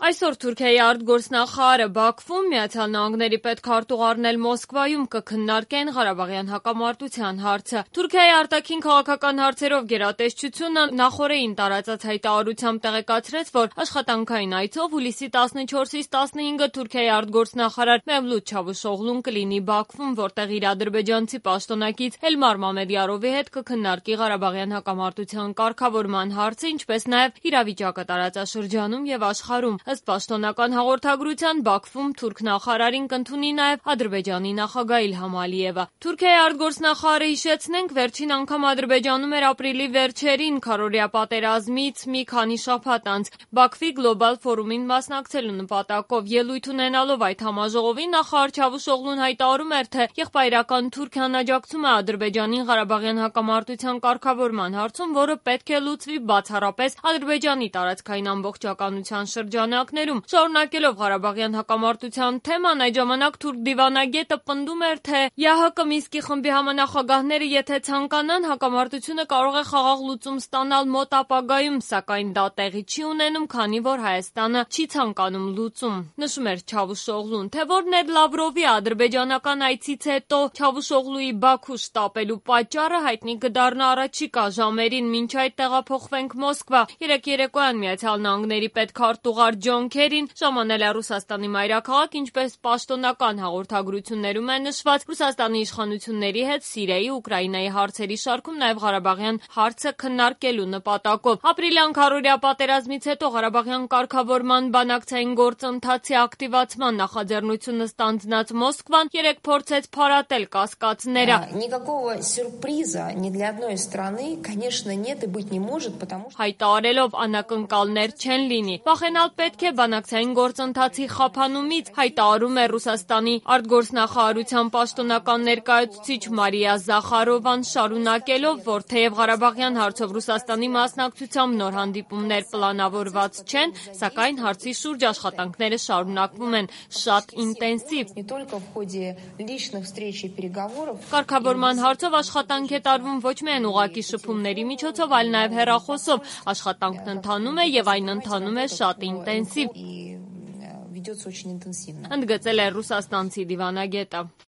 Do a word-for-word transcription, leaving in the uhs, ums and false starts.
Այսօր Թուրքիայի արտգործնախարարը Բաքվում, Միացյալ Նահանգների պետքարտուղարն էլ Մոսկվայում կքննարկեն Ղարաբաղյան հակամարտության հարցը։ Թուրքիայի արտաքին քաղաքական հարցերով գերատեսչությունը նախօրեին տարածած հայտարարությամբ տեղեկացրեց, որ աշխատանքային այցով հուլիսի տասնչորսից տասնհինգը Թուրքիայի արտգործնախարար Մևլութ Չավուշօղլուն կլինի Բաքվում, որտեղ իր ադրբեջանցի պաշտոնակից Էլմար Մամեդյարովի հետ կքննարկի Ղարաբաղյան հակամարտության կարգավորման հարցը, ինչպես նաև իրավիճակը տարածաշրջանում եւ աշխարհում։ Ըստ պաշտոնական հաղորդագրության Բաքվում թուրք նախարարին կընդունի նաև Ադրբեջանի նախագահ Իլհամ Ալիևը։ Թուրքիայի արտգործնախարարը հիշեցնենք վերջին անգամ Ադրբեջանում էր ապրիլի վերջերին քառօրյա պատերազմից մի քանի շաբաթ անց Բաքվի գլոբալ ֆորումին մասնակցելու նպատակով ելույթ ունենալով այդ համաժողովին նախարար Չավուշօղլուն հայտարարում էր, թե եղբայրական Թուրքիան աջակցում է Ադրբեջանին Ղարաբաղյան հակամարտության կարգավորման հարցում, որը պետք է լուծվի բացառապես Ադրբեջանի տարածքային ամբողջականության շրջանակներում։ Շարունակելով Ղարաբաղյան հակամարտության թեման, այդ ժամանակ թուրք դիվանագետը պնդում էր, թե ԵԱՀԿ Մինսկի խմբի համանախագահները եթե ցանկանան, հակամարտությունը կարող է խաղաղ լուծում ստանալ մոտ ապագայում, սակայն դա տեղի չի ունենում, քանի որ Հայաստանը չի ցանկանում լուծում։ Նշում էր Չավուշօղլուն, թե որն էր Լավրովի ադրբեջանական այցից հետո Չավուշօղլուի Բաքու շտապելու պատճառը, հայտնի կդառնա առաջիկա ժամերին, մինչ այդ տեղափոխվենք Մոսկվա։ Երեկ երեկոյան Միացյալ Նահանգների պետքարտուղար Ջոն Քերին ժամանել է Ռուսաստանի մայրաքաղաք, ինչպես պաշտոնական հաղորդագրություններում է նշված, Ռուսաստանի իշխանությունների հետ Սիրիայի, Ուկրաինայի հարցերի շարքում նաև Ղարաբաղյան հարցը քննարկելու նպատակով։ Ապրիլյան քառօրյա պատերազմից հետո Ղարաբաղյան կարգավորման բանակցային գործընթացի ակտիվացման նախաձեռնությունը ստանձնած Մոսկվան երեկ փորձեց փարատել կասկածները։ Никакого сюрприза ни для одной страны, конечно, нет и быть не может, потому что հայտարարելով անակնկալներ չեն լինի։ Վախենալ պետք է բանակցային գործընթացի խափանումից, հայտարարում է Ռուսաստանի արտգործնախարարության պաշտոնական ներկայացուցիչ Մարիա Զախարովան, շարունակելով, որ թեև Ղարաբաղյան հարցով Ռուսաստանի մասնակցությամբ նոր հանդիպումներ պլանավորված չեն, սակայն հարցի շուրջ աշխատանքները շարունակվում են շատ ինտենսիվ։ не только в ходе личных встреч и переговоров. Կարգավորման հարցով աշխատանք է տարվում ոչ միայն ուղղակի շփումների միջոցով, այլ նաև հեռախոսով։ Աշխատանքն ընթանում է եւ այն ընթանում է շատ ինտենսիվ, И ведется очень интенсивно. ընդգծել է ռուսաստանցի դիվանագետը։